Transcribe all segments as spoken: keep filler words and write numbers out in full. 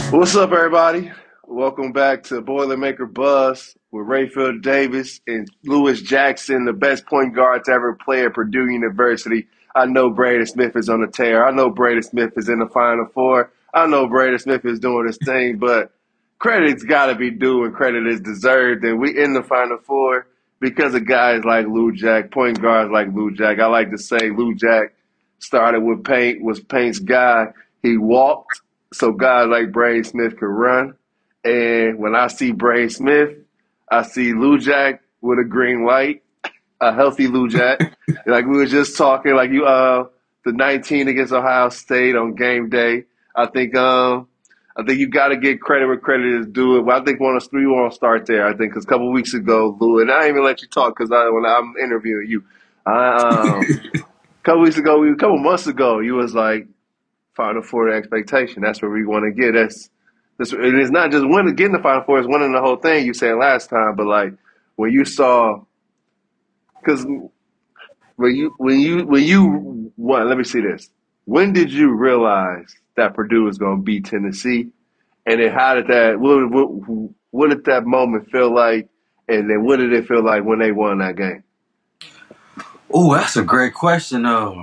What's up, everybody? Welcome back to Boilermaker Buzz with Rayfield Davis and Lewis Jackson, the best point guard to ever play at Purdue University. I know Braden Smith is on the tear. I know Braden Smith is in the Final Four. I know Braden Smith is doing his thing, but credit's got to be due and credit is deserved. And we in the Final Four because of guys like Lou Jack, point guards like Lou Jack. I like to say Lou Jack started with Paint, was Paint's guy. He walked so guys like Braden Smith could run. And when I see Braden Smith, I see Lou Jack with a green light, a healthy Lou Jack. Like we were just talking, like you, uh, the nineteen against Ohio State on game day. I think, um, I think you got to get credit where credit is due. But I think one of three want to start there. I think because a couple weeks ago, Lou, and I didn't even let you talk because I, when I'm interviewing you, I, um, a couple weeks ago, a couple months ago, you was like, Final Four expectation. That's where we want to get. That's, that's it is not just winning, getting the Final Four. It's winning the whole thing. You said last time, but like when you saw, because when you when you when you won. Let me see this. When did you realize that Purdue was going to beat Tennessee? And then how did that? What, what what did that moment feel like? And then what did it feel like when they won that game? Oh, that's a great question. Uh,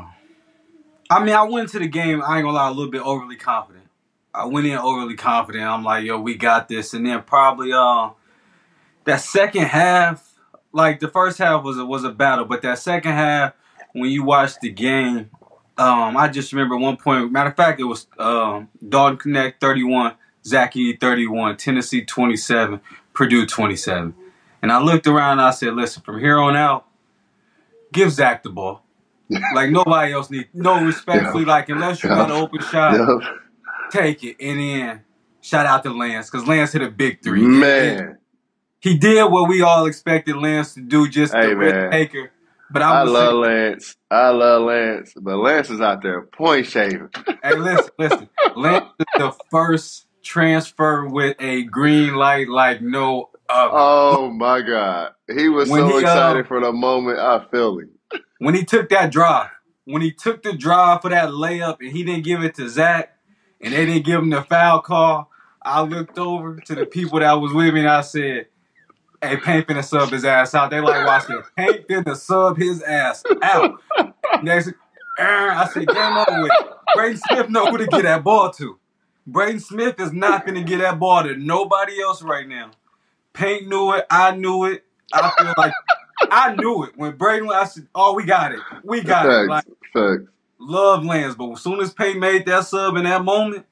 I mean, I went into the game, I ain't gonna lie, a little bit overly confident. I went in overly confident. I'm like, yo, we got this. And then probably uh, that second half, like the first half was a, was a battle, but that second half, when you watch the game, um, I just remember one point. Matter of fact, it was um, Dalton Connect thirty-one, Zach Edey thirty-one, Tennessee twenty-seven, Purdue twenty-seven. And I looked around and I said, listen, from here on out, give Zach the ball. Like nobody else needs, no respectfully, Yeah. like unless you got an open shot, Yeah. take it. And then shout out to Lance, because Lance hit a big three. Man. He, he did what we all expected Lance to do, just Hey, the risk man. taker. But I I'm love saying, Lance. I love Lance. But Lance is out there point shaving. hey, listen, listen. Lance is the first transfer with a green light like no other. Oh, my God. He was When so he, excited uh, for the moment. I feel him. When he took that drive, when he took the drive for that layup and he didn't give it to Zach and they didn't give him the foul call, I looked over to the people that was with me and I said, hey, Paint finna sub his ass out. They like watching Paint finna sub his ass out. Next, I said, game over with. Braden Smith know who to get that ball to. Braden Smith is not finna get that ball to nobody else right now. Paint knew it. I knew it. I feel like I knew it. When Braden went, I said, oh, we got it. We got Facts. it. Like, Facts. love Lance, but as soon as Paint made that sub in that moment,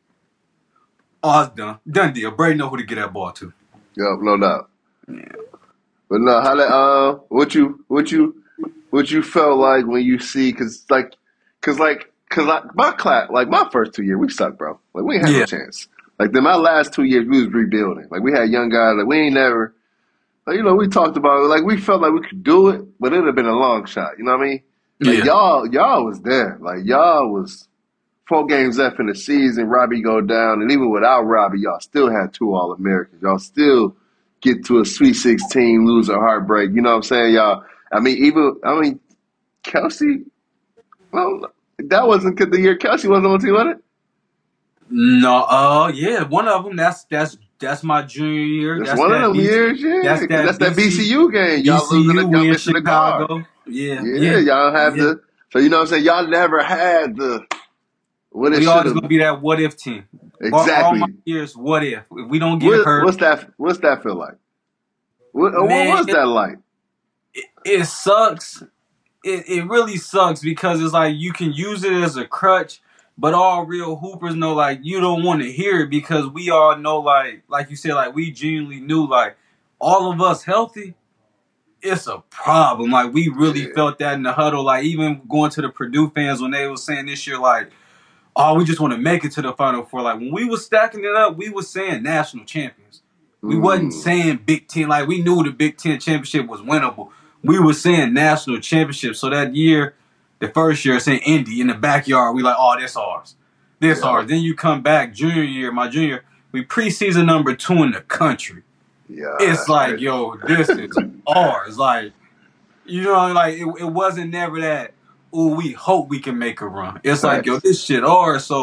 oh, it's done. Done deal. Braden know who to get that ball to. Yup, no doubt. Yeah. But no, how that, uh, what you, what you, what you felt like when you see, cause like, cause like, cause like my class, like my first two years, we sucked, bro. Like we ain't had no Yeah. chance. Like then my last two years, we was rebuilding. Like we had young guys, like we ain't never, like, you know, we talked about it, like we felt like we could do it, but it'd have been a long shot. You know what I mean? Like Yeah. y'all, y'all was there. Like y'all was four games left in the season. Robbie go down, and even without Robbie, y'all still had two All Americans. Y'all still get to a Sweet Sixteen, lose a heartbreak. You know what I'm saying, y'all? I mean, even I mean, Kelsey. Well, that wasn't the year Kelsey wasn't on the team, was it? No, uh, yeah, one of them. That's that's that's my junior year. That's That's one of that them B C, years, yeah. that's 'Cause that that's that B C, B C U game. Y'all losing, the, BCU. y'all We in missing the guard. Chicago. Yeah, Yeah, yeah, y'all have yeah. the. So you know what I'm saying? Y'all never had the what it We should always have. gonna be that what if team. All, all my Exactly. years, what if? If we don't get What hurt, what's that? What's that feel like? What, what man, was it, that like? it, it sucks. It it really sucks because it's like you can use it as a crutch, but all real hoopers know like you don't want to hear it because we all know like like you said like we genuinely knew like all of us healthy. It's a problem. Like we really Yeah. felt that in the huddle. Like even going to the Purdue fans when they were saying this year, like, oh, we just want to make it to the Final Four. Like when we was stacking it up, we was saying national champions. We wasn't Mm. saying Big Ten. Like we knew the Big Ten championship was winnable. We were saying national championship. So that year, the first year, saying Indy in the backyard, we like, oh, this ours, this Yeah. ours. Then you come back junior year, my junior, we preseason number two in the country. Yeah. It's That's like, crazy. yo, this is ours. Like, you know, like it, it wasn't never that, oh, we hope we can make a run. It's like, yo, Facts. this shit ours. So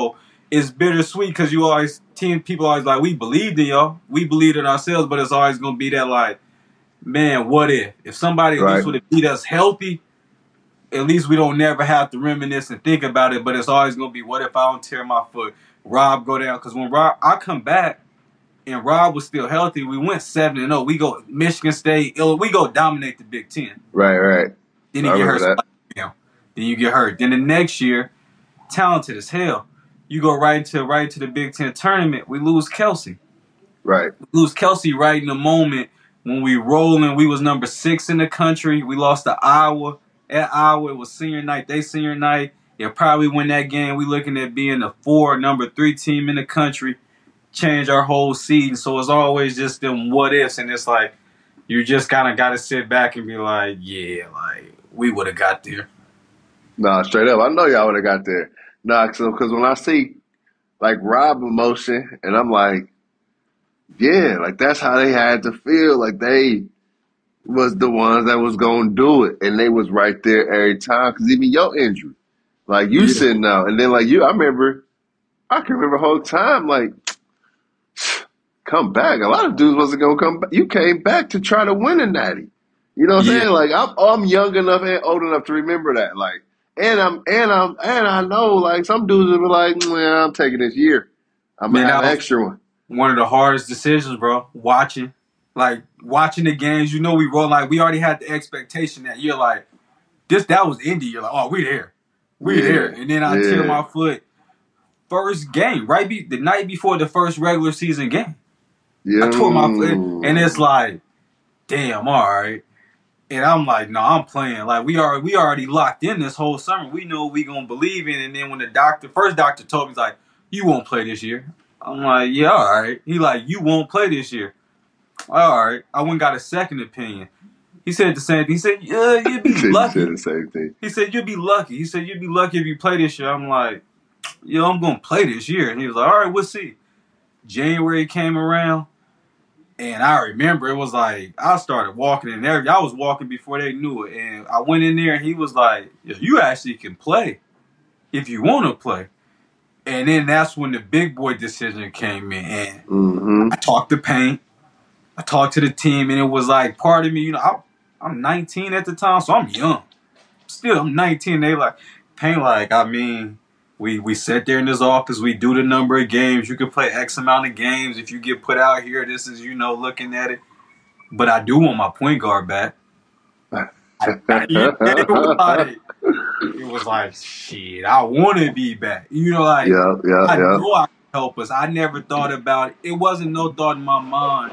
it's bittersweet because you always team people always like we believed in y'all, we believed in ourselves, but it's always gonna be that like, man, what if if somebody at Right. least would have beat us healthy, at least we don't never have to reminisce and think about it. But it's always gonna be, what if I don't tear my foot? Rob go down, because when Rob I come back and Rob was still healthy, we went seven and zero. We go Michigan State, we go dominate the Big Ten. Right, right. Then you I get remember hurt. that. Then you get hurt. Then the next year, talented as hell, you go right into right into the Big Ten tournament. We lose Kelsey. Right. We lose Kelsey right in the moment when we rolling. We was number six in the country. We lost to Iowa. At Iowa, it was senior night. They senior night. They'll probably win that game. We looking at being the four, number three team in the country. Change our whole season. So it's always just them what ifs, and it's like you just kind of got to sit back and be like, yeah, like we would have got there. Nah, straight up. I know y'all would have got there. Nah, because when I see like Rob emotion, and I'm like, yeah, like that's how they had to feel. Like they was the ones that was gonna do it, and they was right there every time. Because even your injury, like you Yeah. sitting out, and then like you, I remember, I can remember the whole time, like come back. A lot of dudes wasn't gonna come back. You came back to try to win a natty. You know what I'm Yeah. saying? Like I'm, I'm young enough and old enough to remember that. Like, and I'm, and I'm, and I know like some dudes will be like, well, I'm taking this year. I'm Man, gonna have that an was extra one. one of the hardest decisions, bro. Watching, like watching the games, you know, we roll like we already had the expectation that you're like, this that was Indy. You're like, oh, we there, we Yeah, there. And then I tear yeah. my foot first game, right? Be, the night before the first regular season game, Yeah. I tore my foot, and it's like, damn, all right. And I'm like, no, I'm playing. Like we are, we already locked in this whole summer. We know we gonna believe in. And then when the doctor, first doctor told me, he's like, you won't play this year. I'm like, yeah, all right. He like, you won't play this year. All right. I went and got a second opinion. He said the same thing. He said, yeah, you'd be He lucky. said the same thing. He said, you'd be lucky. He said, you'd be lucky if you play this year. I'm like, yo, I'm gonna play this year. And he was like, all right, we'll see. January came around. And I remember it was like, I started walking in there. I was walking before they knew it. And I went in there and he was like, you actually can play if you want to play. And then that's when the big boy decision came in. And Mm-hmm. I talked to Paint. I talked to the team. And it was like, part of me, you know, I, I'm nineteen at the time, so I'm young. Still, I'm nineteen. They like, Paint like, I mean, We we sit there in this office. We do the number of games. You can play X amount of games. If you get put out here, this is, you know, looking at it. But I do want my point guard back. I, I, it, was like, it was like, shit, I want to be back. You know, like, yeah, yeah, I yeah. know I can help us. I never thought about it. It wasn't no thought in my mind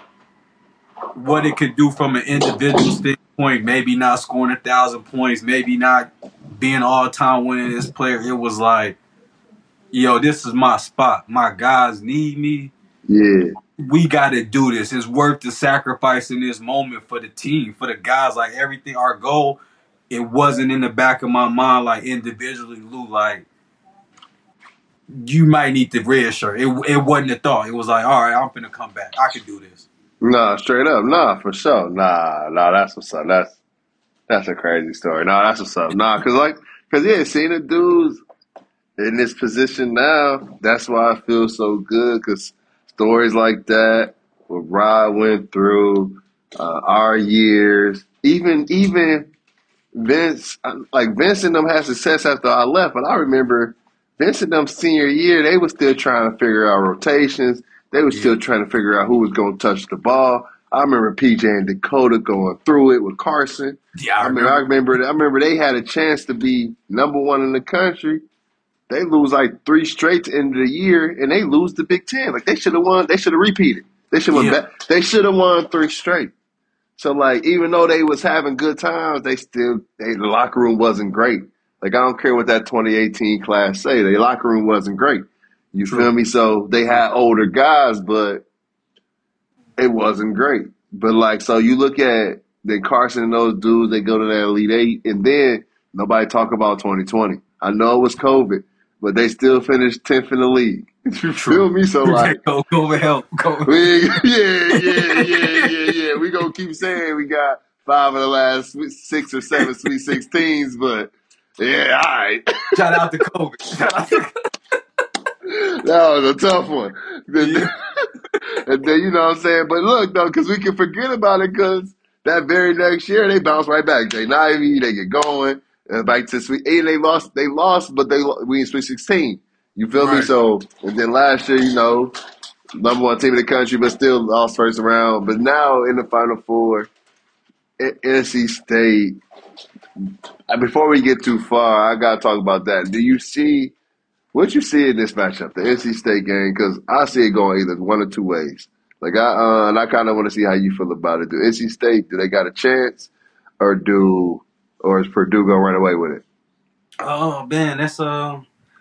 what it could do from an individual standpoint. Maybe not scoring a thousand points. Maybe not being all-time winningest player. It was like, yo, this is my spot. My guys need me. Yeah. We got to do this. It's worth the sacrifice in this moment for the team, for the guys. Like, everything, our goal, it wasn't in the back of my mind, like, individually, Lou, like, you might need the red shirt. It, it wasn't a thought. It was like, all right, I'm finna come back. I can do this. Nah, straight up. Nah, for sure. Nah, nah, that's what's up. That's, that's a crazy story. Nah, that's what's up. Nah, because, like, because, yeah, seeing the dudes in this position now, that's why I feel so good, because stories like that, what Rod went through, uh, our years, even even Vince, like Vince and them had success after I left, but I remember Vince and them senior year, they were still trying to figure out rotations. They were still trying to figure out who was going to touch the ball. I remember P J and Dakota going through it with Carson. Yeah, I, I mean, remember. I remember, I remember they had a chance to be number one in the country. They lose like three straight to end of the year, and they lose the Big Ten. Like they should have won. They should have repeated. They should have Yeah. won. Back. They should have won three straight. So like, even though they was having good times, they still they, the locker room wasn't great. Like I don't care what that twenty eighteen class say. The locker room wasn't great. You True. feel me? So they had older guys, but it wasn't great. But like, so you look at then Carson and those dudes. They go to that Elite Eight, and then nobody talk about twenty twenty. I know it was COVID, but they still finished tenth in the league. You feel me? So like, go go help. Go. we, yeah, yeah, yeah, yeah, yeah. We gonna keep saying we got five of the last six or seven Sweet Sixteens, but yeah, all right. Shout out to COVID. Shout out to was a tough one. Yeah. And then, you know what I'm saying? But look, though, because we can forget about it because that very next year, they bounce right back. Jay Nivey, they get going. And back to Sweet eight, they lost, they lost, but they we in Sweet sixteen. You feel me? Right. So, and then last year, you know, number one team in the country, but still lost first round. But now in the Final Four, N C State, before we get too far, I got to talk about that. Do you see, what you see in this matchup, the N C State game? Because I see it going either one or two ways. Like, I, uh, and I kind of want to see how you feel about it. Do N C State, do they got a chance, or do, or is Purdue going to run away with it? Oh man, that's uh,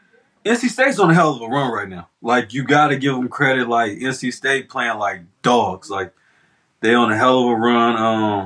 N C State's on a hell of a run right now. Like you got to give them credit. Like N C State playing like dogs. Like they on a hell of a run.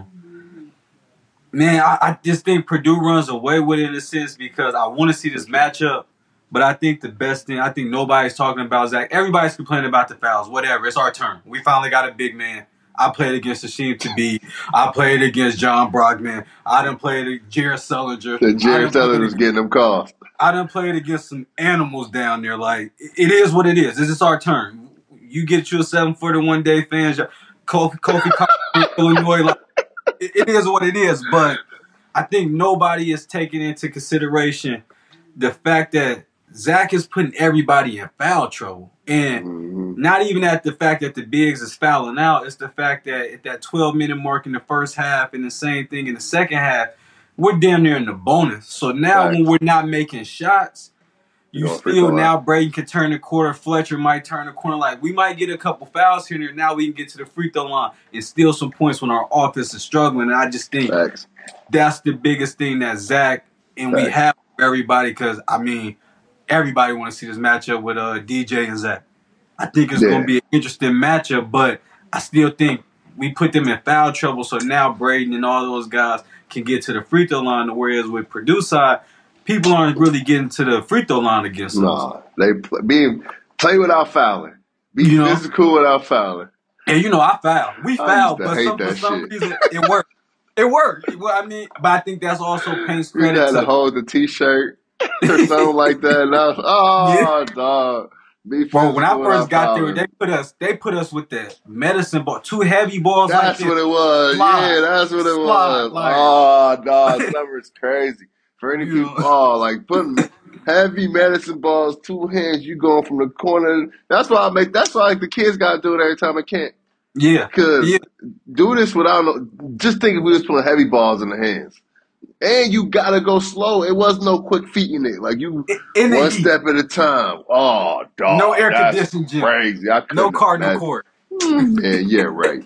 Um, man, I, I just think Purdue runs away with it in a sense because I want to see this matchup. But I think the best thing, I think nobody's talking about Zach. Everybody's complaining about the fouls. Whatever, it's our turn. We finally got a big man. I played against Hasheem Thabeet. I played against John Brockman. I done played against Jared Sullinger. That Jared Sullinger was getting them calls. I done played against some animals down there. Like, it is what it is. This is our turn. You get you a seven-footer one day, fans. Kofi, Kofi Illinois. Like, it, it is what it is. But I think nobody is taking into consideration the fact that Zach is putting everybody in foul trouble. And mm-hmm. not even at the fact that the bigs is fouling out. It's the fact that at that twelve-minute mark in the first half and the same thing in the second half, we're damn near in the bonus. So now right. when we're not making shots, you still now Braden can turn the corner. Fletcher might turn the corner. Like, we might get a couple fouls here and there. Now we can get to the free throw line and steal some points when our offense is struggling. And I just think Thanks. that's the biggest thing that Zach and Thanks. we have for everybody because, I mean, everybody want to see this matchup with uh, D J and Zach. I think it's yeah. going to be an interesting matchup, but I still think we put them in foul trouble. So now Braden and all those guys can get to the free throw line, whereas with Purdue side, people aren't really getting to the free throw line against us. No, they play, be, play without fouling. Be you know? physical without fouling. And you know, I foul. We foul, but some, for some shit. reason it worked. It worked. Well, I mean, but I think that's also paints credit you had to to hold the T-shirt or something like that. And I was, oh, yeah. dog. Bro, when I first got there, they put us they put us with the medicine ball, two heavy balls. That's like what it was. Slide. Yeah, that's what it Slide. was. Like, oh, dog, summer's crazy. For any people, oh, like putting heavy medicine balls, two hands, you going from the corner. That's why I make. That's why like, the kids got to do it every time I can. Yeah, because yeah. do this without. Just think if we was putting heavy balls in the hands. And you gotta go slow. It wasn't no quick feet in it. Like you, in one step at a time. Oh, dog. No air conditioning. Crazy. I no car, no court. Man, yeah, right.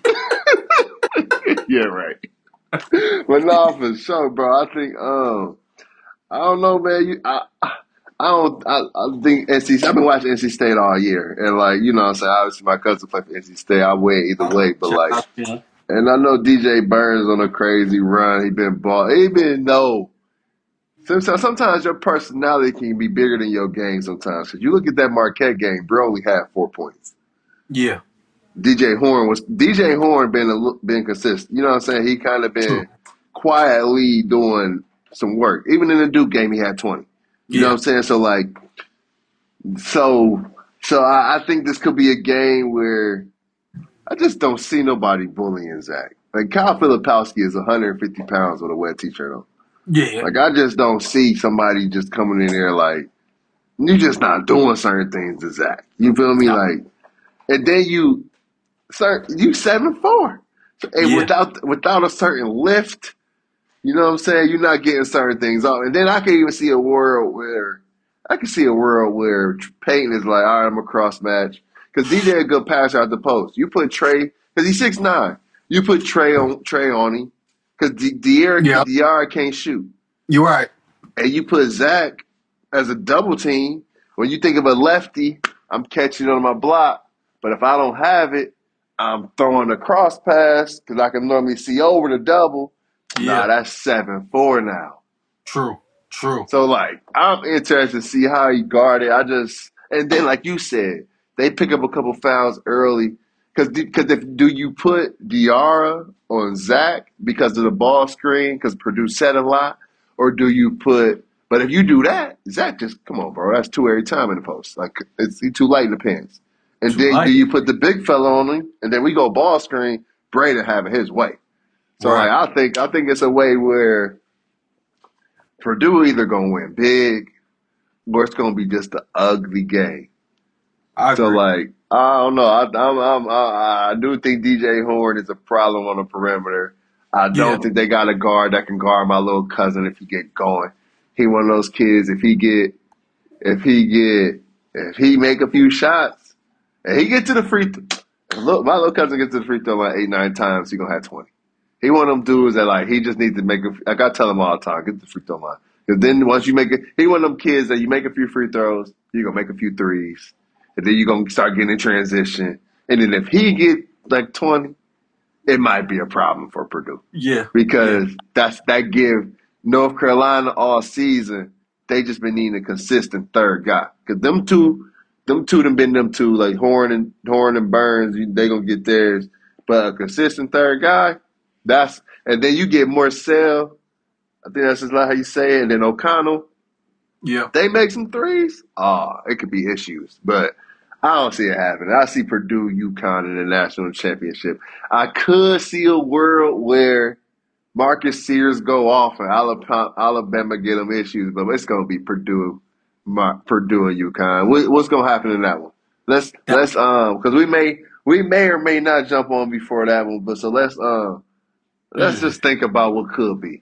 yeah, right. But no, for sure, bro. I think, um, I don't know, man. You, I, I don't. I, I think N C. I've been watching N C State all year, and like you know, what I'm saying obviously my cousin played for N C State. I win either way, but like. And I know D J Burns on a crazy run. He been ball. He been no. Sometimes, sometimes your personality can be bigger than your game. Sometimes, because you look at that Marquette game, bro only had four points. Yeah. D J Horn was D J Horn been a, been consistent. You know what I'm saying? He kind of been True. quietly doing some work. Even in the Duke game, he had twenty. You yeah. know what I'm saying? So like, so so I, I think this could be a game where. I just don't see nobody bullying Zach. Like, Kyle Filipowski is one hundred fifty pounds with a wet T-shirt on. Yeah. Like, I just don't see somebody just coming in there like, you just not doing certain things to Zach. You feel me? No. Like, and then you, sir, you seven four. And yeah. without without a certain lift, you know what I'm saying? You're not getting certain things off. And then I can even see a world where, I can see a world where Peyton is like, all right, I'm a cross match. Because D J a good passer out the post. You put Trey, because he's six nine. You put Trey on Trey on him. Because Diarra yep. Diarra can't shoot. You're right. And you put Zach as a double team. When you think of a lefty, I'm catching on my block. But if I don't have it, I'm throwing a cross pass because I can normally see over the double. Yeah. Nah, that's seven four now. True. True. So, like, I'm interested to see how he guarded. I just – and then, like you said, they pick up a couple fouls early. Because if do you put Diarra on Zach because of the ball screen, because Purdue set a lot, or do you put But if you do that, Zach just come on, bro. That's two every time in the post. Like it's he too light in the pants. And Too then do light. you put the big fella on him, and then we go ball screen, Braden having his way. So like Right. I think I think it's a way where Purdue either gonna win big or it's gonna be just an ugly game. I So agree. like I don't know. I I'm, I'm, I, I do think D J Horn is a problem on the perimeter. I Yeah. don't think they got a guard that can guard my little cousin if he get going. He one of those kids. If he get if he get if he make a few shots and he get to the free th- look, my little cousin gets to the free throw like eight nine times. He gonna have twenty. He one of them dudes that like he just needs to make a. Like I tell him all the time, get the free throw line. Because then once you make it, he one of them kids that you make a few free throws, you gonna make a few threes, and then you gonna start getting in transition. And then if he get like twenty, it might be a problem for Purdue Yeah. Yeah. because that's that give North Carolina all season. They just been needing a consistent third guy because them two, them two done been them two like Horn and Horn and Burns. They gonna get theirs, but a consistent third guy. That's and then you get Marcel. I think that's just like how you say it. And then O'Connell. Yeah. They make some threes. Oh, it could be issues, but I don't see it happening. I see Purdue, UConn in the national championship. I could see a world where Marcus Sears go off and Alabama, Alabama get them issues, but it's gonna be Purdue, Mar- Purdue and UConn. What, what's gonna happen in that one? Let's That, let's um because we may we may or may not jump on before that one, but so let's um let's mm, just think about what could be.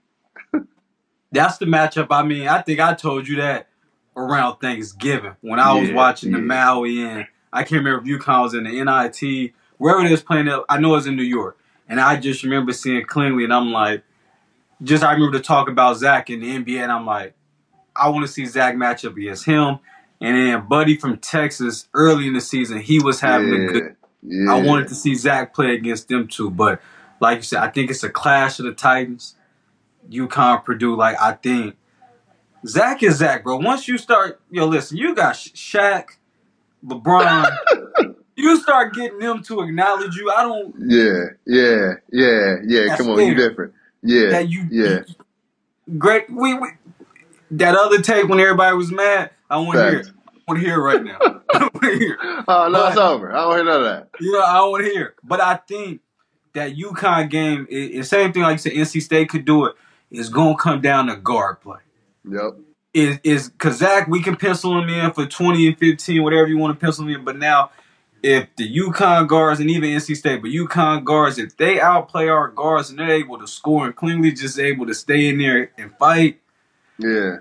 that's the matchup. I mean, I think I told you that around Thanksgiving when I was Yeah, watching the yeah, Maui and I can't remember if UConn was in the N I T, wherever it is playing. I know it's in New York. And I just remember seeing Klingler and I'm like, just I remember to talk about Zach in the N B A and I'm like, I want to see Zach match up against him. And then Buddy from Texas early in the season, he was having a good. yeah, I yeah. wanted to see Zach play against them too. But like you said, I think it's a clash of the Titans. UConn, Purdue, like I think Zach is Zach, bro. Once you start, yo, listen, you got Shaq, LeBron. You start getting them to acknowledge you. I don't. Yeah, yeah, yeah, yeah. That's Come on, you fair. different. Yeah, That you, yeah. you great. We, we that other take when everybody was mad. I want to hear it. Facts. I want to hear it right now. I want to hear it. Oh no, it's But over. I don't hear none of that. you know, I don't want to hear it. But I think that UConn game is, is same thing like you said. N C State could do it. Is gonna come down to guard play. Yep. Is is because Zach, we can pencil him in for twenty and fifteen, whatever you want to pencil him in. But now, if the UConn guards and even N C State, but UConn guards, if they outplay our guards and they're able to score and cleanly just able to stay in there and fight, Yeah.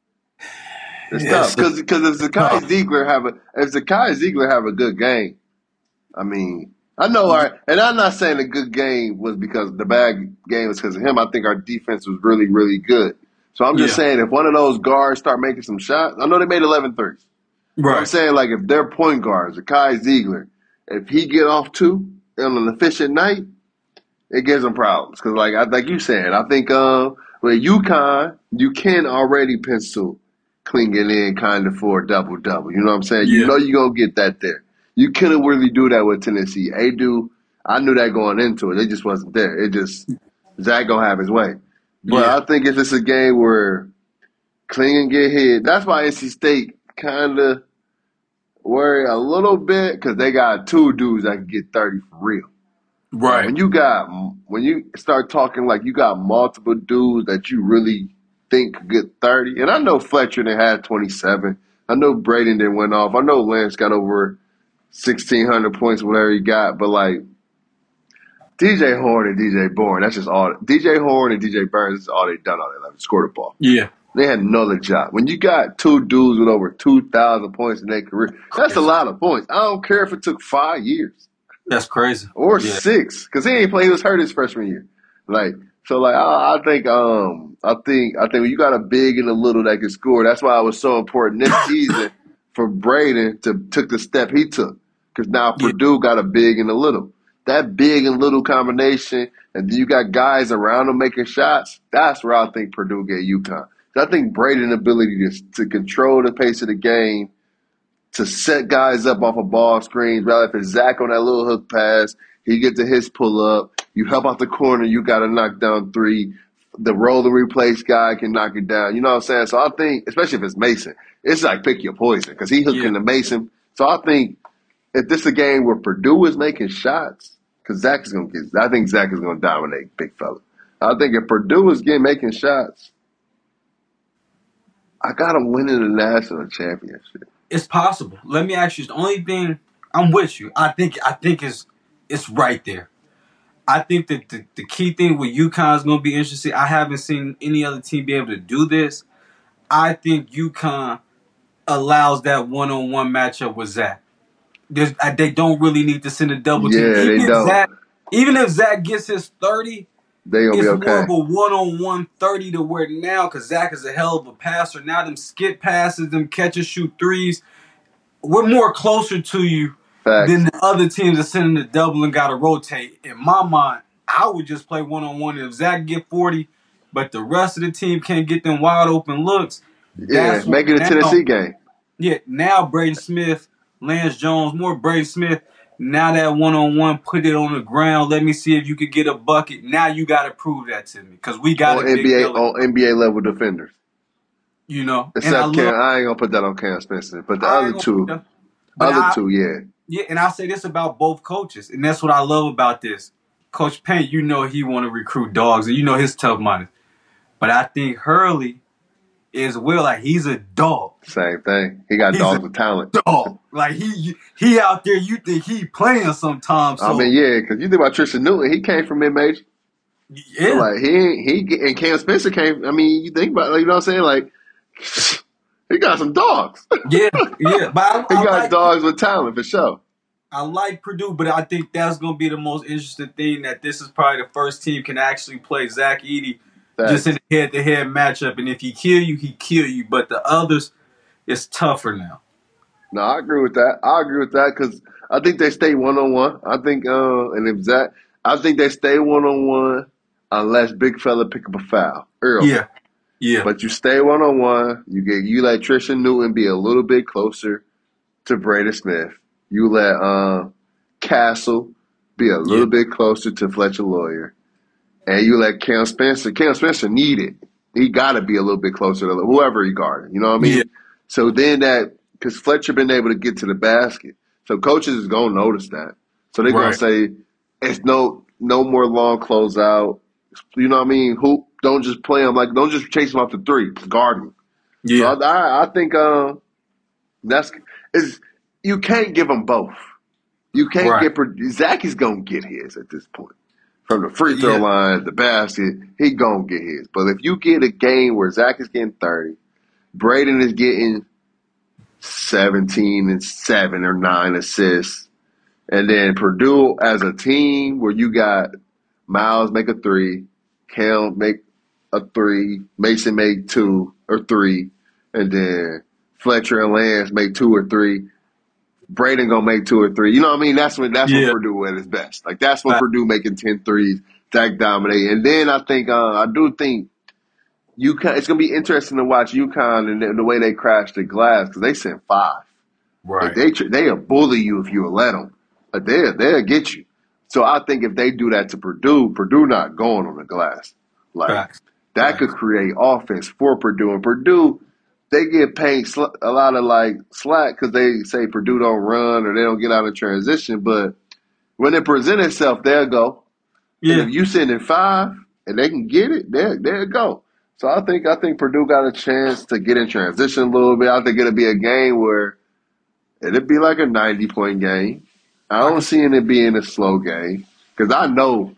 It's yes, tough because because if Zakai Ziegler have a if Zakai Ziegler have a good game, I mean, I know our and I'm not saying a good game was because the bad game was because of him. I think our defense was really really good. So I'm just yeah, saying if one of those guards start making some shots, I know they made eleven threes. But I'm right, saying like if their point guards, Zakai Ziegler, if he get off two on an efficient night, it gives them problems. Because like I like you said, I think uh, with UConn, you can already pencil clinging in kind of for a double double. You know what I'm saying? You yeah, know you're gonna get that there. You couldn't really do that with Tennessee. Adu, I knew that going into it. It just wasn't there. It just Zach gonna have his way. But yeah, I think if it's a game where Klingon get hit, that's why N C State kind of worry a little bit because they got two dudes that can get thirty for real. But right, when you got when you start talking like you got multiple dudes that you really think could get thirty, and I know Fletcher done had twenty-seven. I know Braden didn't went off. I know Lance got over sixteen hundred points, whatever he got. But like D J Horn and D J Bourne, that's just all. D J Horn and D J Burns, is all they done all their life. Scored the ball. yeah, They had another job. When you got two dudes with over two thousand points in their career, that's a crazy. lot of points. I don't care if it took five years That's crazy. or Yeah, six, because he ain't play. He was hurt his freshman year. Like so, like I, I think, um, I think, I think when you got a big and a little that can score, that's why it was so important this season for Braden to took the step he took, because now yeah, Purdue got a big and a little. That big and little combination, and then you got guys around them making shots. That's where I think Purdue get UConn. So I think Braden's ability to to control the pace of the game, to set guys up off of ball screens, rather if it's Zach on that little hook pass, he get to his pull up, you help out the corner, you got a knockdown three, the roll and replace guy can knock it down. You know what I'm saying? So I think, especially if it's Mason, it's like pick your poison because he hooking Yeah. to Mason. So I think if this is a game where Purdue is making shots, because Zach is going to get, I think Zach is going to dominate big fella. I think if Purdue is getting making shots, I got them winning the national championship. It's possible. Let me ask you. The only thing I'm with you. I think. I think is it's right there. I think that the, the key thing with UConn is going to be interesting. I haven't seen any other team be able to do this. I think UConn allows that one-on-one matchup with Zach. There's, they don't really need to send a double team. Yeah, even they if don't. Zach, even if Zach gets his thirty, They gonna it's be okay. more of a one-on-one thirty to where now, because Zach is a hell of a passer. Now them skip passes, them catch and shoot threes, we're more closer to you Facts. than the other teams that sending the double and got to rotate. In my mind, I would just play one-on-one. If Zach get forty, but the rest of the team can't get them wide open looks, Yeah, that's make it a now, Tennessee game. Yeah, now Braden Smith, Lance Jones, more Braden Smith. Now that one-on-one, put it on the ground. Let me see if you could get a bucket. Now you got to prove that to me because we got On a big N B A killer, on N B A level defenders. you know. Except and I, Cam, love, I ain't gonna put that on Cam Spencer, but the I other ain't gonna two, put that- but other I- two, yeah. Yeah, and I say this about both coaches, and that's what I love about this. Coach Payne, you know he want to recruit dogs, and you know his tough minded. But I think Hurley is well, like he's a dog. Same thing. He got He's dogs a with talent. Dog, like he he out there. You think he playing sometimes? So I mean, yeah, because you think about Tristan Newton, he came from mid-major. yeah, So, like he ain't- he and Cam Spencer came. I mean, you think about, like, you know what I'm saying? Like he got some dogs. yeah, yeah. But I, He I got like dogs with talent for sure. I like Purdue, but I think that's going to be the most interesting thing. That this is probably the first team can actually play Zach Edey just in a head-to-head matchup, and if he kill you, he kill you. But the others, it's tougher now. No, I agree with that. I agree with that because I think they stay one on one. I think, uh, and if Zach, I think they stay one on one unless big fella pick up a foul early. Yeah, yeah, But you stay one on one. You get you let Tristan Newton be a little bit closer to Braden Smith. You let uh, Castle be a little Yeah. bit closer to Fletcher Lawyer, and you let Cam Spencer. Cam Spencer need it. He got to be a little bit closer to whoever he guarded. You know what I mean? Yeah. So then that because Fletcher been able to get to the basket, so coaches is gonna notice that. So they're gonna Right. say it's no no more long closeout. You know what I mean? Hoop. Don't just play him like don't just chase him off the three. Guard him. yeah. So I, I, I think uh, that's is you can't give them both. You can't Right. get Zach is gonna get his at this point from the free throw Yeah. line, the basket. He gonna get his. But if you get a game where Zach is getting thirty, Braden is getting seventeen and seven or nine assists, and then Purdue as a team where you got Miles make a three, Cam make a three, Mason make two or three, and then Fletcher and Lance make two or three. Braden gonna make two or three. You know what I mean? That's when that's Yeah. when Purdue at its best. Like that's when Right. Purdue making ten threes, Zach dominate. And then I think uh, I do think UConn. It's gonna be interesting to watch UConn and the, the way they crash the glass because they sent five. Like they they'll bully you if you let them. Like they they'll get you. So I think if they do that to Purdue, Purdue not going on the glass. Like Facts. that Facts. could create offense for Purdue. And Purdue, they get paid sl- a lot of like slack because they say Purdue don't run or they don't get out of transition. But when they present itself, they'll go. Yeah. And if you send in five and they can get it, there there it go. So I think I think Purdue got a chance to get in transition a little bit. I think it'll be a game where it'll be like a ninety point game. I don't see it being a slow game because I know.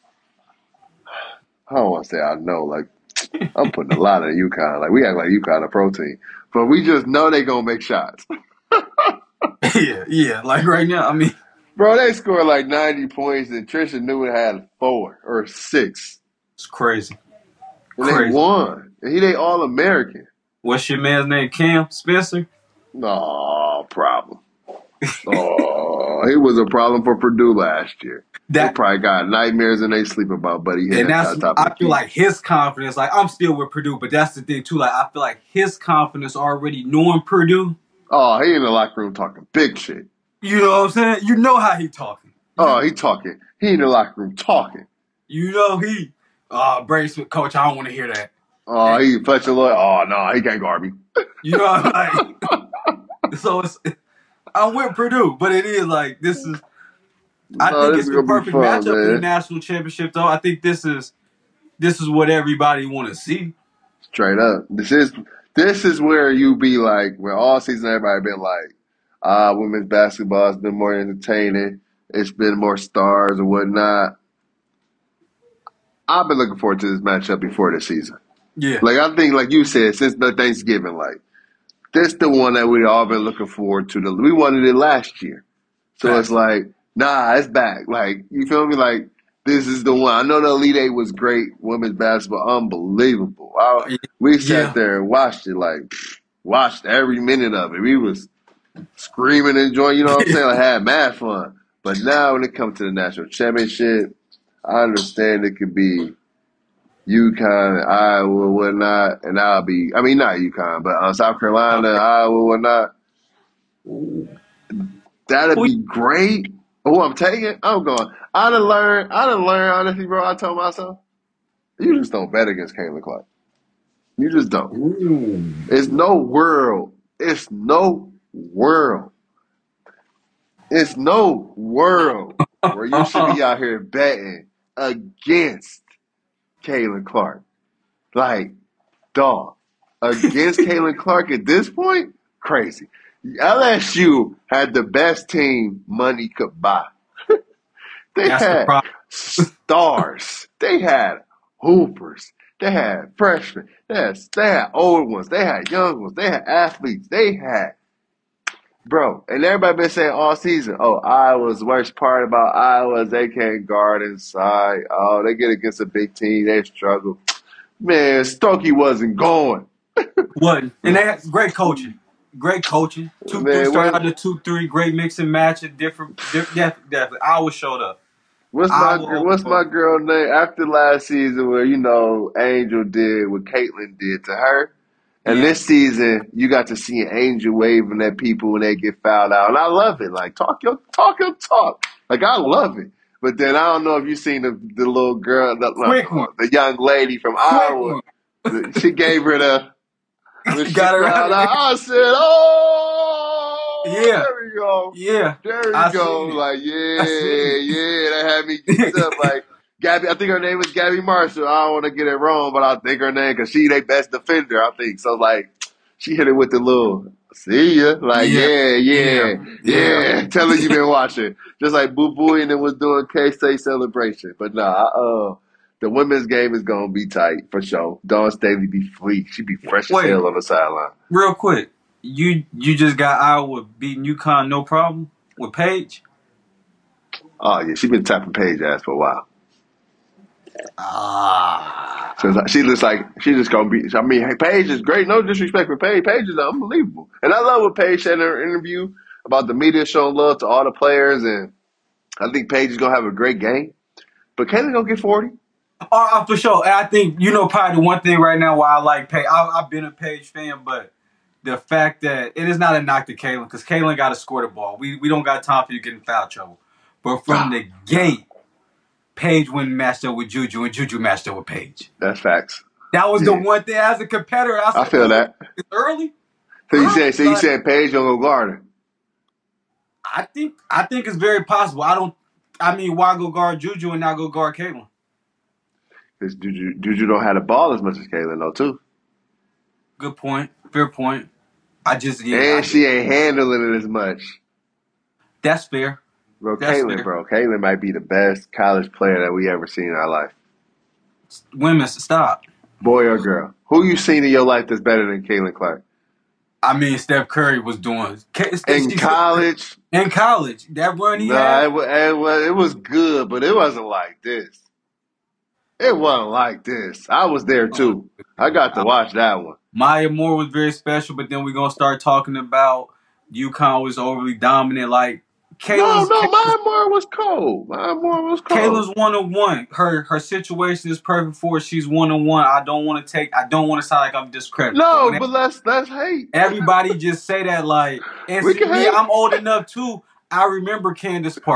I don't want to say I know. Like I'm putting a lot of UConn. Like we act like UConn a protein, but we just know they gonna make shots. yeah, yeah. Like right now, I mean, Bro, they scored like ninety points and Tristan Newton had four or six. it's crazy. And Crazy. they won. And he they all American. What's your man's name? Cam Spencer? No problem. Oh, he was a problem for Purdue last year. They That probably got nightmares in their sleep about Buddy Hield and that's on top of I the feel key. like his confidence. Like I'm still with Purdue, but that's the thing too. Like I feel like his confidence already knowing Purdue. Oh, he in the locker room talking big shit. You know what I'm saying? You know how he talking. Oh, he talking. He in the locker room talking. You know he Uh, Brady Smith, coach, I don't want to hear that. Oh, And, he Fletcher Lloyd. Oh no, he can't guard me. you know, I'm like, so it's, I'm with Purdue, but it is like this is. I No, think this it's is the gonna be perfect fun, matchup in the man. national championship, though. I think this is this is what everybody want to see. Straight up. This is this is where you be like, where all season everybody been like, ah, women's basketball has been more entertaining. It's been more stars and whatnot. I've been looking forward to this matchup before the season. Yeah, Like I think, like you said, since the Thanksgiving, like this the one that we all been looking forward to. We wanted it last year, so it's facts. like, nah, it's back. Like you feel me? Like this is the one. I know the Elite Eight was great, women's basketball, unbelievable. I, we sat Yeah, there and watched it, like watched every minute of it. We was screaming and enjoying. You know what I'm saying? I had mad fun. But now when it comes to the national championship, I understand it could be UConn, Iowa, whatnot, and I'll be, I mean, not UConn, but uh, South Carolina, Iowa, whatnot. That'd well, be great. Oh, I'm taking, I'm going. I done learned, I done learned, honestly, bro. I told myself, you just don't bet against Caitlin Clark. You just don't. It's no world. It's no world. It's no world where you should be out here betting against Caitlin Clark. Like, dog, against Caitlin Clark at this point, crazy. L S U had the best team money could buy. They that's the had problem. stars. They had hoopers. They had freshmen. They had, they had old ones. They had young ones. They had athletes. They had, bro. And everybody been saying all season, oh, Iowa's worst part about Iowa is they can't guard inside. Oh, they get against a big team. They struggle. Man, Stokey wasn't going. What? And they had great coaching. Great coaching. Two three Man, started what? out the two three. Great mix and match of different. different definitely, definitely. Iowa showed up. What's my Iowa. what's my girl name after last season where you know Angel did what Caitlyn did to her, and Yeah. this season you got to see Angel waving at people when they get fouled out, and I love it. Like talk your talk your talk. Like I love it. But then I don't know if you seen the the little girl, the, Quick one. the young lady from Quick Iowa. one. The, she gave her the when she Got her fouled out of out. there. I said, "Oh, Yeah. there we go." Yeah. There we I go. seen it. Like, I yeah, seen yeah, that had me geeked up. it. Like, Gabby, I think her name was Gabby Marshall. I don't want to get it wrong, but I think her name, because she their best defender, I think. So, like, she hit it with the little, see ya. Like, Yeah. yeah, Yeah. yeah, Yeah. yeah. Tell her you been watching. Just like Boo Boo and then was doing K-State celebration. But nah, uh, the women's game is going to be tight for sure. Dawn Staley be free. She be fresh as Wait, hell on the sideline. real quick. You you just got Iowa beating UConn no problem with Paige? Oh, yeah, she been tapping Paige ass for a while. Ah. So it's like- she looks like she just gonna be. I mean, hey, Paige is great. No disrespect for Paige. Paige is unbelievable, and I love what Paige said in her interview about the media showing love to all the players, and I think Paige is gonna have a great game. But Kayla gonna get forty. Oh, uh, for sure. And I think, you know, probably the one thing right now why I like Paige, I, I've been a Paige fan, but the fact that it is not a knock to Kaylin, because Kaylin got to score the ball. We we don't got time for you getting foul trouble. But from the gate, Paige went and matched up with Juju, and Juju matched up with Paige. That's facts. That was Yeah. the one thing as a competitor. I, said, I feel "Oh, that. it's early." So you Early, said, so you like, said Paige gonna go guard her. I think I think it's very possible. I don't. I mean, why go guard Juju and not go guard Caitlin? Because Juju, Juju don't have the ball as much as Kayla, though, too. Good point. Fair point. I just yeah. And I, she ain't handling it as much. that's fair. Bro, That's Caitlin, fair. bro. Caitlin might be the best college player that we ever seen in our life. Women, stop. Boy or girl. Who you seen in your life that's better than Caitlin Clark? I mean, Steph Curry was doing In college, in college. That run he nah, had. it, wa- it, wa- it was good, but it wasn't like this. It wasn't like this. I was there too. I got to watch that one. Maya Moore was very special, but then we're gonna start talking about UConn was overly dominant. Like No, Kayla's, no, Kayla's, Maya Moore was cold. Maya Moore was cold. Kayla's one on one. Her her situation is perfect for her. She's one on one. I don't want to take. I don't want to sound like I'm discrediting. No, When but let's let's hate. everybody just say that like, and We see, can me, hate. I'm old enough too. I remember Candace Parker.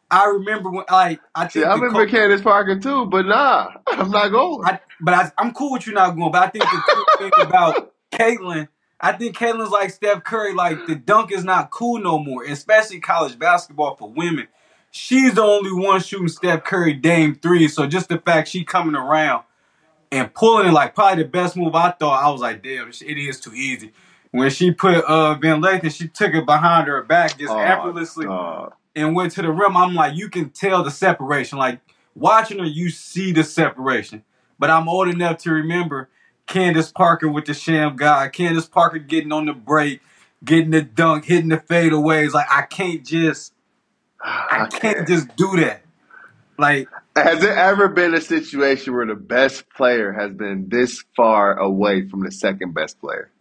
I remember when, like, I See, think I the remember coach. Candace Parker too, but nah, I'm not going. I, but I, I'm cool with you not going. But I think the cool thing about Caitlin, I think Caitlin's like Steph Curry. Like the dunk is not cool no more, especially college basketball for women. She's the only one shooting Steph Curry Dame three. So just the fact she coming around and pulling it, like probably the best move I thought. I was like, damn, it is too easy. When she put uh, Van Lathan, she took it behind her back just Oh, effortlessly God. and went to the rim. I'm like, you can tell the separation. Like watching her, you see the separation. But I'm old enough to remember Candace Parker with the sham guy, Candace Parker getting on the break, getting the dunk, hitting the fadeaways. Like I can't just, I I can't can't. just do that. Like Has there ever been a situation where the best player has been this far away from the second best player?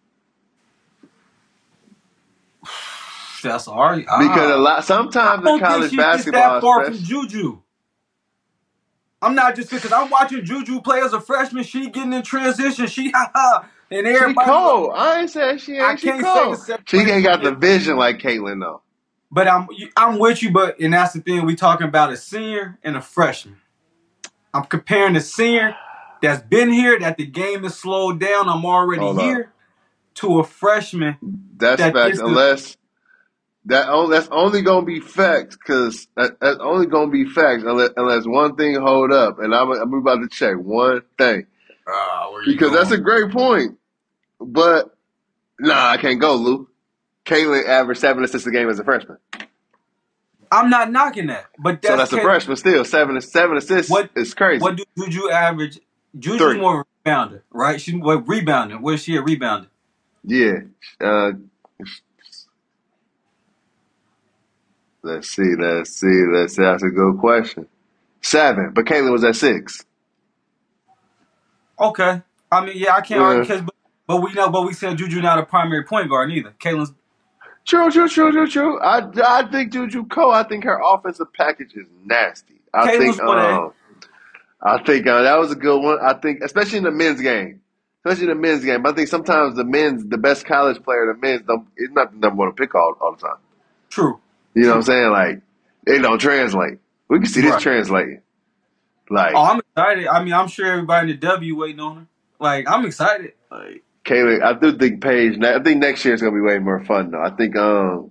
that's already Because a ah. lot, I sometimes in don't think college she's just basketball, that far from especially, Juju. I'm not just because I'm watching Juju play as a freshman. She getting in transition. She ha ha, and she everybody like cold. I ain't saying she I ain't. She can't say the cold. She ain't separation got the is. vision like Caitlyn though. But I'm I'm with you. But and that's the thing we talking about a senior and a freshman. I'm comparing the senior that's been here that the game is slowed down. I'm already Hold up. here to a freshman That's that facts. this is Unless that only that's only gonna be facts because that, that's only gonna be facts unless, unless one thing hold up. And I'm I'm about to check one thing ah, where you because that's going? a great point. But nah, I can't go, Lou. Caitlyn averaged seven assists a game as a freshman. I'm not knocking that, but So that's that's a Caleb. freshman still. Seven seven assists What is crazy. what do Juju average? Juju's Three. more of a rebounder, right? She's what rebounding. Where's she a rebounder? Yeah. Uh, let's see. Let's see. Let's see. That's a good question. Seven, but Caitlyn was at six. Okay. I mean, yeah, I can't argue, Yeah. cause, but, but we know, but we said Juju not a primary point guard either. Caitlin's True, true, true, true, true. I, I think Juju Cole. I think her offensive package is nasty. I think Caitlin's one A. um I think uh, that was a good one. I think especially in the men's game, especially in the men's game. I think sometimes the men's the best college player, the men's don't is not the number one pick all all the time. True. You know what I'm True. saying? Like it don't translate. We can see this Right. translating. Like Oh, I'm excited. I mean, I'm sure everybody in the W waiting on her. Like, I'm excited. Like, Kaylee, I do think Paige. I think next year is gonna be way more fun though. I think um,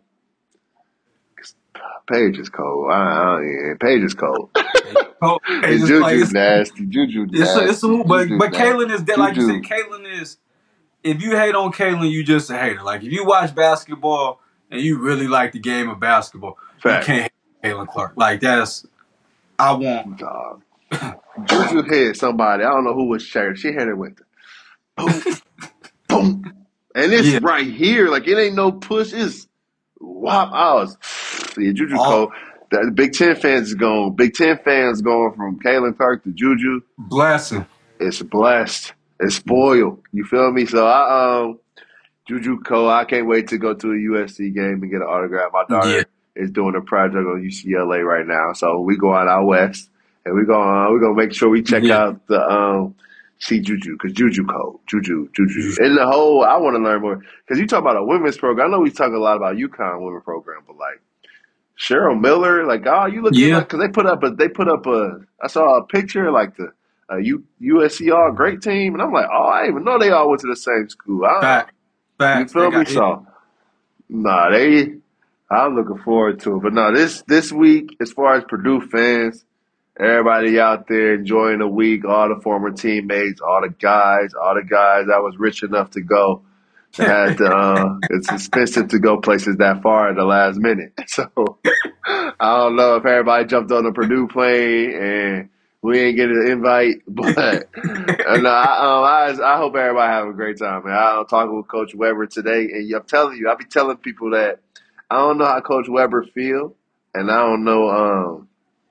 Paige is cold. I, I, yeah, Paige is cold. oh, And it's like Juju it's nasty. Juju it's a, it's a, nasty. but Juju but nasty. Caitlin is dead. Like you said, Juju. Caitlin is. If you hate on Caitlin, you just a hater. Like if you watch basketball and you really like the game of basketball, Fact. you can't hate Caitlin Clark. Like that's I want. Dog. Juju hit somebody. I don't know who was sharing. She hit it with the boom, boom. And it's Yeah. right here. Like it ain't no push. It's whop. I was yeah, Juju Oh. cold. The Big Ten fans is going. Big Ten fans going from Caitlin Clark to Juju. Blessing. It's blessed. It's spoiled. You feel me? So I um Juju Cole, I can't wait to go to a U S C game and get an autograph. My daughter Yeah. is doing a project on U C L A right now. So we going out west and we going uh, we're gonna make sure we check Yeah. out the um see Juju because Juju Cole. Juju, Juju. And the whole I wanna learn more because you talk about a women's program. I know we talk a lot about UConn women's program, but like Cheryl Miller, like, oh, you looking Yeah. like, cause they put up a, they put up a, I saw a picture like the, uh, U, USC all great team, and I'm like, oh, I didn't even know they all went to the same school. I, Fact. you Facts. feel They me? got it. So, nah, they, I'm looking forward to it. But no, this this week, as far as Purdue fans, everybody out there enjoying the week, all the former teammates, all the guys, all the guys that was rich enough to go. They had to, uh, it's expensive to go places that far at the last minute. So I don't know if everybody jumped on the Purdue plane and we ain't get an invite, but uh, no, I, um, I, I hope everybody have a great time, man. I'm talking with Coach Weber today, and I'm telling you, I be telling people that I don't know how Coach Weber feel, and I don't know, um,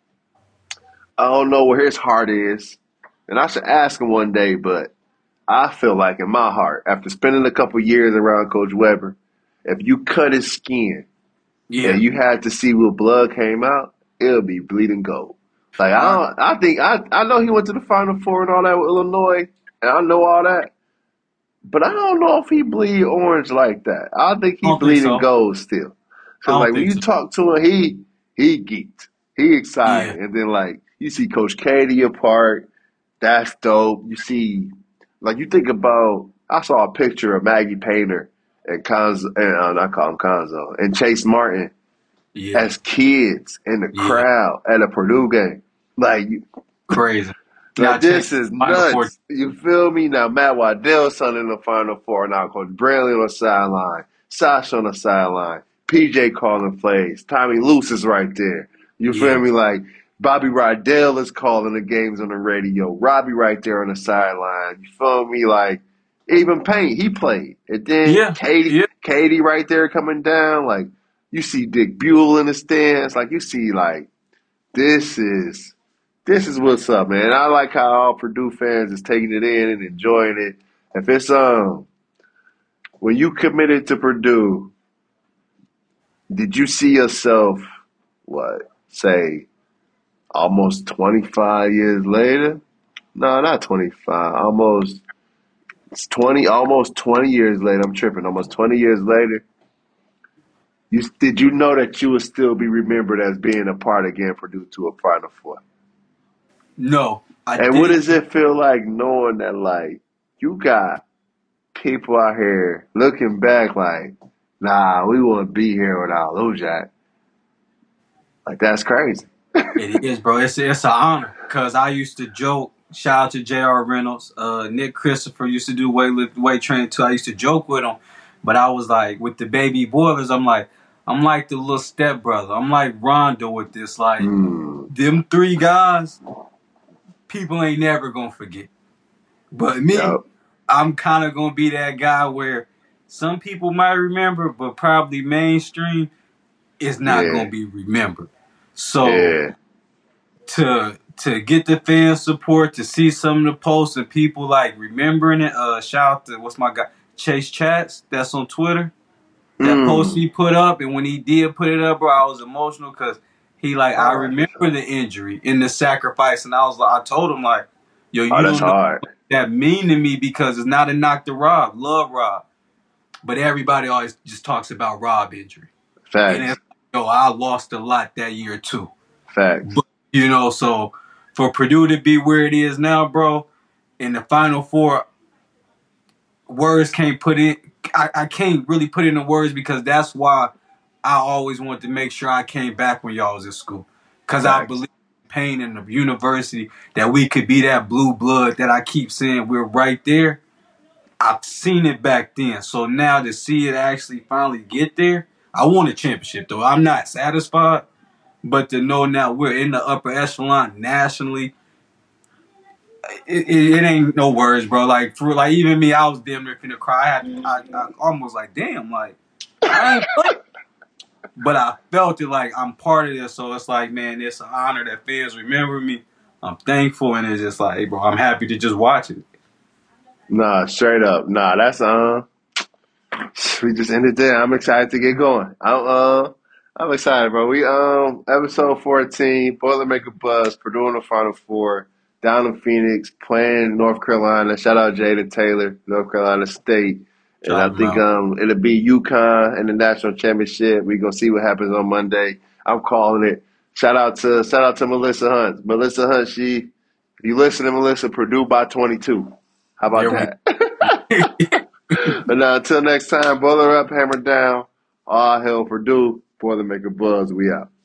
I don't know where his heart is, and I should ask him one day, but I feel like in my heart, after spending a couple years around Coach Weber, if you cut his skin Yeah. and you had to see what blood came out, it'll be bleeding gold. Like I Uh, don't, I think I I know he went to the Final Four and all that with Illinois, and I know all that, but I don't know if he bleed orange like that. I think I he don't think bleeding so. gold still. I Cause don't like when think you so. talk to him, he he geeked. He Yeah, excited. And then like you see Coach Katie apart. That's dope. You see, like you think about. I saw a picture of Maggie Painter and Conzo, and uh, not call him Conzo, and Chase Martin yeah, as kids in the yeah. crowd at a Purdue game. Like, Crazy. Now like change this is Final Four. nuts. You feel me? Now Matt Waddell's son in the Final Four. Now Coach Brantley on the sideline, Sasha on the sideline, P J calling plays, Tommy Luce is right there. You feel Yeah, me? Like Bobby Rydell is calling the games on the radio. Robbie right there on the sideline. You feel me? Like even Payne, he played. And then yeah, Katie, yeah. Katie right there coming down. Like you see Dick Buell in the stands. Like you see like this is this is what's up, man. I like how all Purdue fans is taking it in and enjoying it. If it's um when you committed to Purdue, did you see yourself what say almost twenty five years later? No, not twenty five. Almost it's twenty. Almost twenty years later. I'm tripping. Almost twenty years later. You did you know that you would still be remembered as being a part of getting Purdue to a Final Four? No, I And what didn't. does it feel like knowing that like you got people out here looking back like, nah, we wouldn't be here without Lou Jack. Like that's crazy. It is, bro. It's it's an honor because I used to joke. Shout out to J R. Reynolds, uh, Nick Christopher used to do weight lift, weight training too. I used to joke with him, but I was like with the baby boilers. I'm like I'm like the little step brother. I'm like Rondo with this. Like Mm, them three guys, people ain't never gonna forget. But me, yep. I'm kind of gonna be that guy where some people might remember, but probably mainstream is not Yeah. gonna be remembered. So Yeah. to to get the fan support, to see some of the posts and people like remembering it. Uh, shout out to what's my guy Chase Chats that's on Twitter. That post Mm. he put up, and when he did put it up, bro, I was emotional because he like I Oh, that's what's remember up. the injury and the sacrifice, and I was like, I told him like, yo, Oh, you that's don't know hard. what that mean to me because it's not a knock to Rob, love Rob, but everybody always just talks about Rob injury, and Facts. it's yo, I lost a lot that year too. Facts. But, you know, so for Purdue to be where it is now, bro, in the Final Four, words can't put in. I, I can't really put it into words because that's why I always wanted to make sure I came back when y'all was in school. Because I Facts. believe in pain in the university that we could be that blue blood that I keep saying we're right there. I've seen it back then. So now to see it actually finally get there, I want a championship, though. I'm not satisfied. But to know now we're in the upper echelon nationally, it, it, it ain't no words, bro. Like for like even me, I was damn near finna cry. I had I, I almost like damn, like I ain't playing, but I felt it like I'm part of this. So it's like, man, it's an honor that fans remember me. I'm thankful, and it's just like, hey, bro, I'm happy to just watch it. Nah, straight up. Nah, that's uh we just ended there. I'm excited to get going. I'm uh I'm excited, bro. We um episode fourteen, Boilermaker Buzz, Purdue in the Final Four, down in Phoenix, playing North Carolina. Shout out Jaden Taylor, North Carolina State. And I Shout them think out. um it'll be UConn in the national championship. We gonna see what happens on Monday. I'm calling it. Shout out to shout out to Melissa Hunt. Melissa Hunt, she if you listen to Melissa, Purdue by twenty-two. How about There we that? But now, until next time, boiler up, hammer down. All hell Purdue. Boilermaker Buzz, we out.